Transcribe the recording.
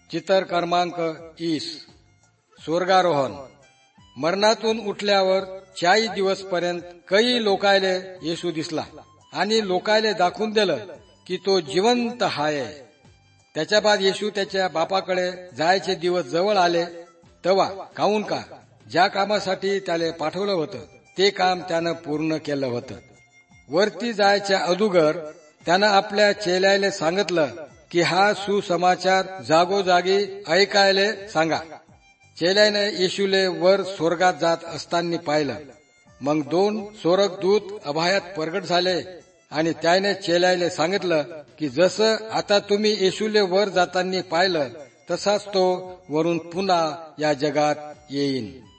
चित्र क्रमांक 20 स्वर्गारोहण. मरणातून उठल्यावर 40 दिवसपर्यंत काही लोकायले येशू दिसला आणि लोकायले दाखवून दिलं की तो जिवंत आहे. त्याच्या बाद येशू त्याच्या बापाकडे जायचे दिवस जवळ आले तेव्हा काहून का ज्या कामासाठी त्याला पाठवलं होतं ते काम त्यानं पूर्ण केलं होतं. वरती जायच्या अगोदर त्यानं आपल्या चेल्याले सांगितलं की हा सुसमाचार जागोजागी ऐकायले सांगा. चेल्याने येशूले वर स्वर्गात जात असताना पाहिलं. मग 2 स्वर्गदूत आभाळात प्रगट झाले आणि त्याने चेल्याले सांगितलं की जसं आता तुम्ही येशूले वर जाताना पाहिलं तसाच तो वरून पुन्हा या जगात येईन.